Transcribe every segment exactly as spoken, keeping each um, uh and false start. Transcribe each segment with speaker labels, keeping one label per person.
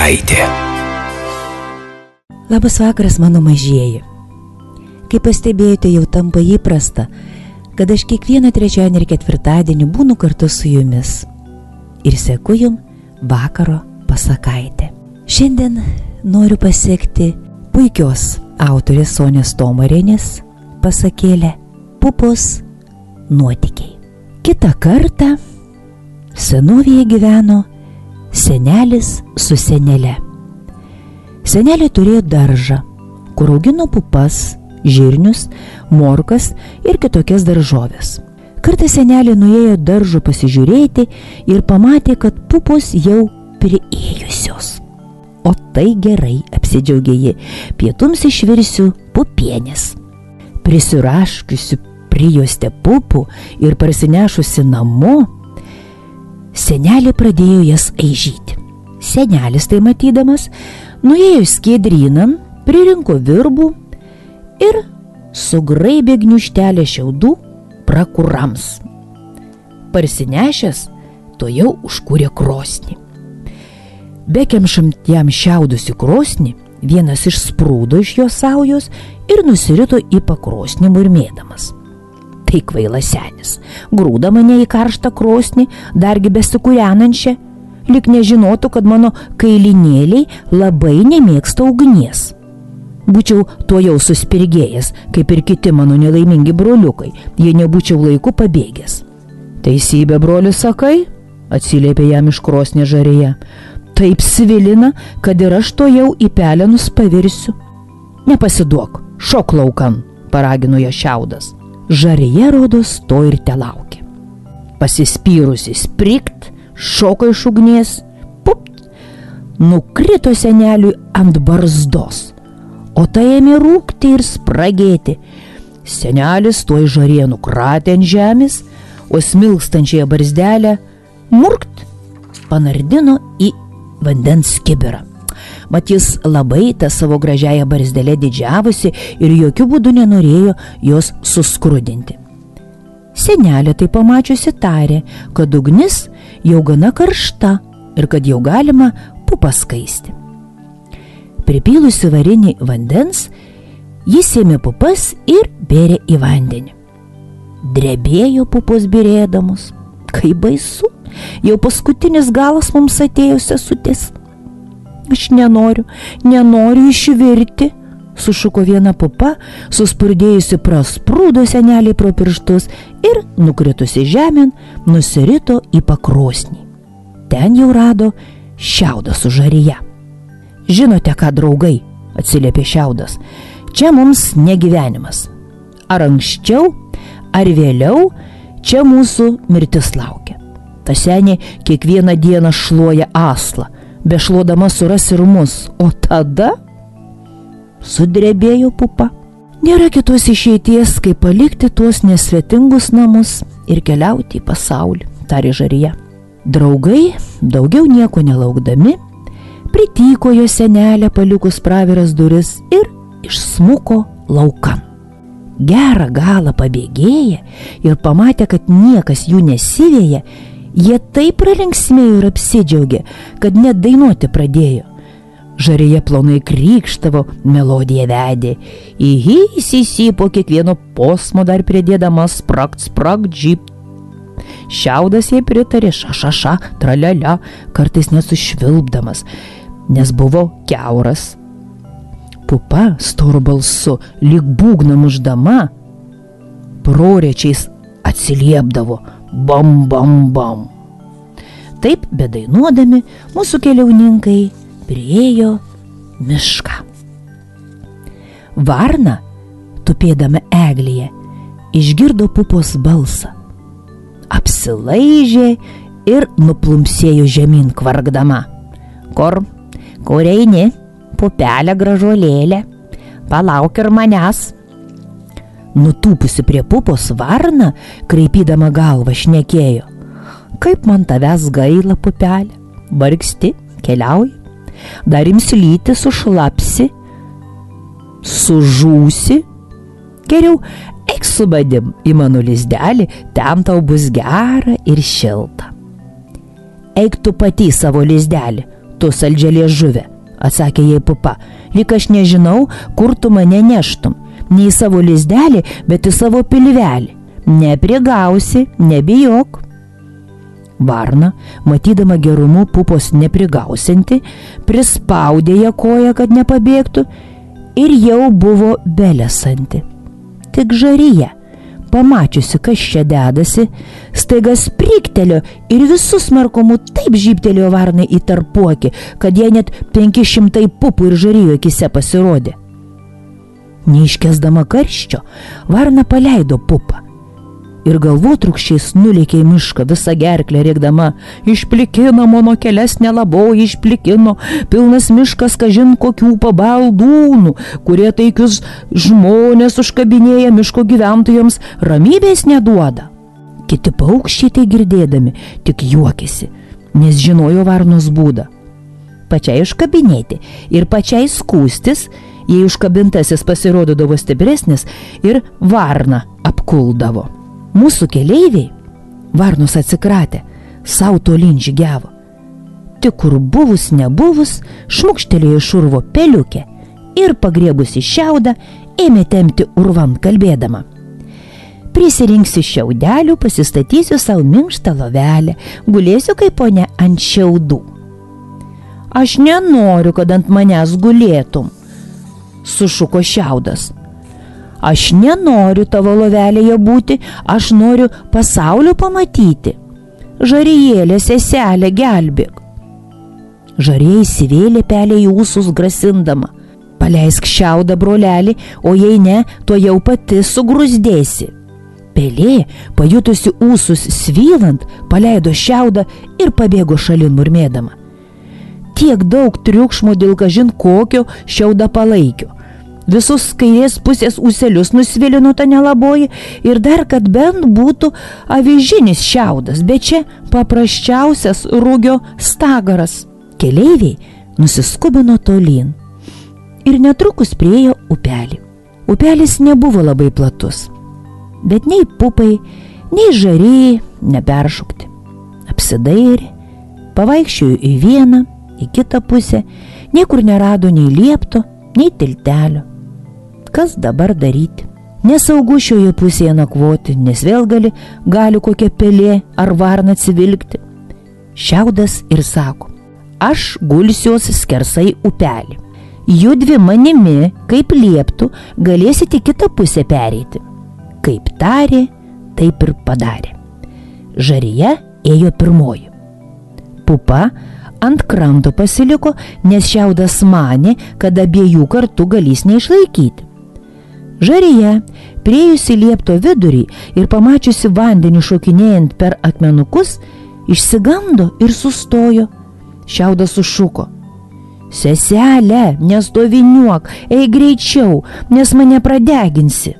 Speaker 1: pasakaitė.
Speaker 2: Labas vakaras, mano mažieji. Kaip pastebėjote, jau tampa įprasta, kad aš kiekvieną trečiadienį ir ketvirtadienį būnu kartu su jumis ir seku jum vakaro pasakaitę. Šiandien noriu pasiekti puikios autorės Sonės Tomarienės pasakėlę Pupos nuotykiai. Kitą kartą senovėje gyveno senelis su senele. Senelė turėjo daržą, kur augino pupas, žirnius, morkas ir kitokias daržoves. Kartą senelė nuėjo daržo pasižiūrėti ir pamatė, kad pupos jau priėjusios. O tai gerai, apsidžiaugė ji, pietums išvirsiu pupienės. Prisiraškiusi prijuostę pupų ir parsinešusi namo, senelė pradėjo jas aižyti. Senelis tai matydamas, nuėjo skiedrynan, pririnko virbų ir sugraibė gniužtelę šiaudų prakurams. Parsinešęs, to jau užkūrė krosnį. Bekemšant jam šiaudus į krosnį, vienas išsprūdo iš jos saujos ir nusirito į pakrosnį murmėdamas. Tai kvailas senis, grūda mane į karštą krosnį, dargi besikūrenančią, lyg nežinotų, kad mano kailinėliai labai nemėgsta ugnies. Būčiau tuo jau suspirgėjęs, kaip ir kiti mano nelaimingi broliukai, jei nebūčiau laiku pabėgęs. Teisybė, broli, sakai, atsiliepė jam iš krosnės žarėje. Taip svilina, kad ir aš to jau į pelenus pavirsiu. Nepasiduok, šok laukan, paragino ją šiaudas. Žarėje rodos to ir telaukė. Pasispyrusi sprikt, šoko iš ugnies, pupt, nukrito seneliui ant barzdos, o tai ėmė rūkti ir spragėti. Senelis tuoj žarėje nukratė ant žemės, o smilkstančiąją barzdelę murkt panardino į vandens kibirą. Mat jis labai tą savo gražiąją barzdelę didžiavosi ir jokių būdų nenorėjo jos suskrudinti. Senelė tai pamačiusi tarė, kad ugnis jau gana karšta ir kad jau galima pupas kaisti. Pripylusi varinį vandens, jis ėmė pupas ir bėrė į vandenį. Drebėjo pupos byrėdamos. Kaip baisu, jau paskutinis galas mums atėjo, sesutės. Aš nenoriu, nenoriu išvirti, sušuko viena pupa, suspurdėjusi prasprūdo seneliai pro pirštus ir nukritusi žemėn, nusirito į pakrosnį. Ten jau rado šiaudą su žarėje. Žinote ką, draugai, atsiliepė šiaudas, čia mums negyvenimas. Ar anksčiau, ar vėliau, čia mūsų mirtis laukia. Ta senė kiekvieną dieną šluoja aslą, bešluodama suras ir mus, o tada sudrebėjo pupa. Nėra kitos išeities, kaip palikti tuos nesvetingus namus ir keliauti į pasaulį, tarė žarėje. Draugai, daugiau nieko nelaukdami, pritykojo senelę palikus praviras duris ir išsmuko laukan. Gerą galą pabėgėję ir pamatė, kad niekas jų nesivėja, jie taip pralinksmėjo ir apsidžiaugė, kad net dainuoti pradėjo. Žarėje plonai krykštavo, melodiją vedė. Ihi, sisi, po kiekvieno posmo dar pridėdama sprakt, sprakt, džip. Šiaudas jai pritarė, ša, ša, ša, tralialia, kartais nesušvilpdamas, nes buvo kiauras. Pupa storu balsu, lyg būgną muždama, prorečiais atsiliepdavo, bam, bam, bam. Taip, bedainuodami, mūsų keliauninkai priėjo mišką. Varna, tupėdama eglėje, išgirdo pupos balsą. Apsilaižė ir nuplumsėjo žemyn kvargdama. Kur, kur eini, pupelė gražuolėlė, palauk ir manęs. Nutūpusi prie pupos varna, kreipydama galvą šnekėjo. Kaip man tavęs gaila, pupelė, vargsti, keliauji, dar ims lyti, sušlapsi, sužūsi. Geriau eik su manim į mano lizdelį, ten tau bus gera ir šilta. Eik tu pati savo lizdelį, tu saldžialė žuvė, atsakė jai pupa, lyg aš nežinau, kur tu mane neštum, ne į savo lizdelį, bet į savo pilvelį. Neprigausi, nebijok. Varna, matydama gerumu pupos neprigausinti, prispaudė ją koją, kad nepabėgtų, ir jau buvo belesanti. Tik žaryje, pamačiusi, kas čia dedasi, staiga spriktelio ir visų smarkomu taip žybtelėjo varnai į tarpuokį, kad jie net penki šimtai pupų ir žaryjo akise pasirodė. Neiškesdama karščio, varna paleido pupą ir galvotrūkščiais nulėkė į mišką visą gerklę rėkdama: išplikino mano kelias nelaboji, išplikino, pilnas miškas kažin kokių pabaldūnų, kurie taikius žmonės užkabinėja miško gyventojams, ramybės neduoda. Kiti paukščiai tai girdėdami tik juokėsi, nes žinojo varnos būdą. Pačiai užkabinėti ir pačiai skūstis, jei užkabintasis pasirodydavo stipresnis ir varna apkuldavo. Mūsų keleiviai, varnos atsikratė, sau tolyn žygiavo. Tik kur buvus nebuvus, šmukštelėjo iš urvo peliukę ir pagriebusi šiaudą, ėmė tempti urvan kalbėdama: prisirinksiu šiaudelių, pasistatysiu savo minkštą lovelę, gulėsiu kaip ponia ant šiaudų. Aš nenoriu, kad ant manęs gulėtum, sušuko šiaudas. Aš nenoriu tavo lovelėje būti, aš noriu pasaulio pamatyti. Žarijėlė, seselė, gelbėk. Žarija įsivėlė pelė į ūsus grasindama: paleisk šiaudą, brolelį, o jei ne, to jau pati sugrūzdėsi. Pelė, pajutusi ūsus svylant, paleido šiaudą ir pabėgo šalin murmėdama: tiek daug triukšmo dėl kažin kokio šiaudą palaikio. Visus kairės pusės ūselius nusvilino ta nelaboji ir dar kad bent būtų avižinis šiaudas, bet čia paprasčiausias rugio stagaras. Keleiviai nusiskubino tolyn ir netrukus priėjo upelį. Upelis nebuvo labai platus, bet nei pupai, nei žarijai neperšokti. Apsidairė, pavaikščiojo į vieną, į kitą pusę, niekur nerado nei liepto, nei tiltelio. Kas dabar daryti? Nesaugu šioje pusėje nakvoti, nes vėl gali, gali kokia pelė ar varna atsivilkti. Šiaudas ir sako: aš gulsiuos skersai upelį. Judvi manimi, kaip lieptų, galėsite kitą pusę pereiti. Kaip tarė, taip ir padarė. Žarija ėjo pirmoji. Pupa ant kranto pasiliko, nes šiaudas manė, kad abiejų kartu galės neišlaikyti. Žarija, priejusi liepto vidurį ir pamačiusi vandenį šokinėjant per akmenukus, išsigando ir sustojo. Šiaudas sušuko: seselė, nestoviniuok, eik greičiau, nes mane pradeginsi.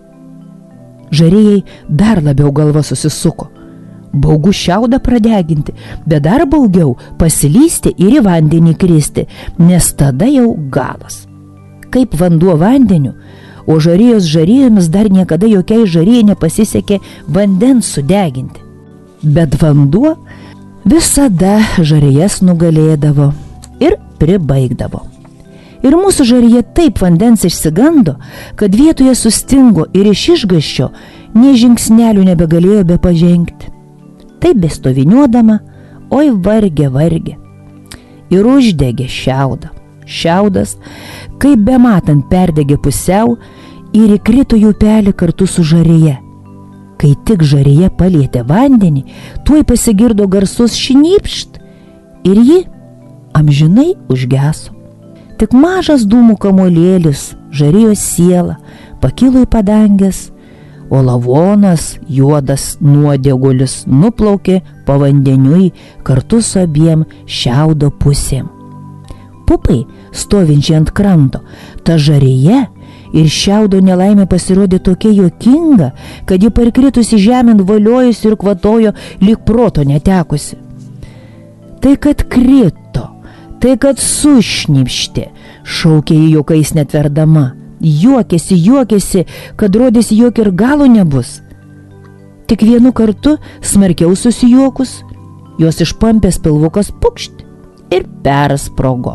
Speaker 2: Žarijai dar labiau galva susisuko. Baugu šiaudą pradeginti, bet dar baugiau pasilysti ir į vandenį kristi, nes tada jau galas. Kaip vanduo vandeniu, o žarijos žarijomis dar niekada jokiai žarijai nepasisekė vandens sudeginti. Bet vanduo visada žarijas nugalėdavo ir pribaigdavo. Ir mūsų žarija taip vandens išsigando, kad vietoje sustingo ir iš išgąsčio nė žingsnelių nebegalėjo be pažengti. Taip bestoviniuodama, oi vargė, vargė. Ir uždegė šiaudą. Šiaudas, kaip bematant, perdegė pusiau ir įkrito į upelį kartu su žarija. Kai tik žarija palietė vandenį, tuoj pasigirdo garsus šnypšt ir ji amžinai užgeso. Tik mažas dūmų kamuolėlis, žarijos siela, pakilo į padangės, o lavonas, juodas nuodėgulis, nuplaukė pavandeniui kartu su abiem šiaudo pusėm. Pupai, stovinčiai ant kranto, ta žarija ir šiaudo nelaimė pasirodė tokia juokinga, kad ji parkritusi žemėn valiojusi ir kvatojo lyg proto netekusi. Tai kad krito, tai kad sušnipštė, šaukė į juokais netverdama. Juokėsi, juokėsi, kad rodėsi, jog ir galo nebus. Tik vienu kartu, smarkiau susijuokus, jos išpampęs pilvukas pukšt ir persprogo.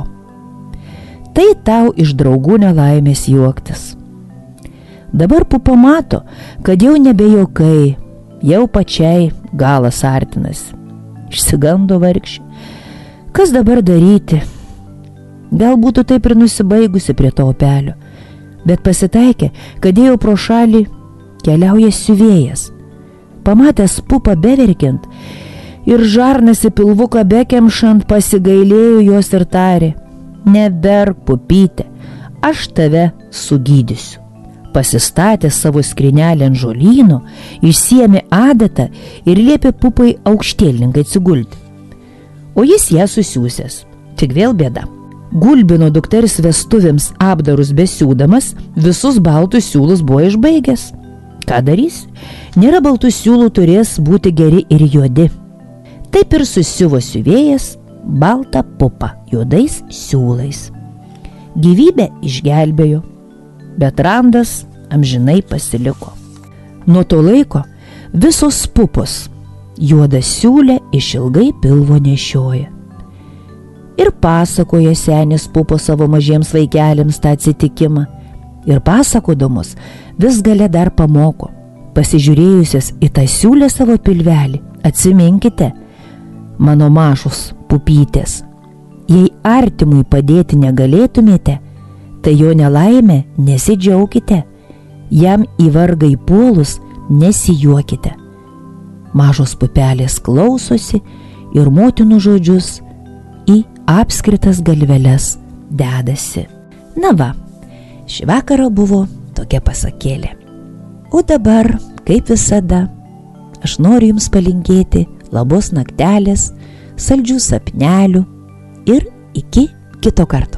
Speaker 2: Tai tau iš draugų nelaimės juoktis. Dabar pupa mato, kad jau nebe juokai, jau pačiai galas artinasi. Išsigando vargšė. Kas dabar daryti? Gal būtų taip ir nusibaigusi prie to upelio, bet pasitaikė, kad ėjo pro šalį keliauja siuvėjas. Pamatęs pupą beverkiant ir žarnasi pilvuką bekemšant, pasigailėjo jos ir tarė: neberk, pupyte, aš tave sugydysiu. Pasistatė savo skrynelę ant žolynų, išsiėmė adatą ir liepė pupai aukštielninkai atsigulti. O jis ją susiūsęs. Tik vėl bėda. Gulbino dukters vestuvėms apdarus besiūdamas, visus baltus siūlus buvo išbaigęs. Ką darys? Nėra baltų siūlų, turės būti geri ir juodi. Taip ir susiuvo siuvėjas baltą pupą juodais siūlais. Gyvybę išgelbėjo, bet randas amžinai pasiliko. Nuo to laiko visos pupos juodą siūlę išilgai pilvo nešioja. Ir pasakoja senis pupo savo mažiems vaikeliams tą atsitikimą. Ir pasakodamos vis gale dar pamoko. Pasižiūrėjusias į tą siūlę savo pilvelį, atsiminkite, mano mažos pupytės, jei artimui padėti negalėtumėte, tai jo nelaimė nesidžiaukite, jam į vargą įpuolus nesijuokite. Mažos pupelės klausosi ir motinų žodžius į apskritas galveles dedasi. Na va, šį vakarą buvo tokia pasakėlė. O dabar, kaip visada, aš noriu jums palinkėti labos naktelės, saldžių sapnelių ir iki kito karto.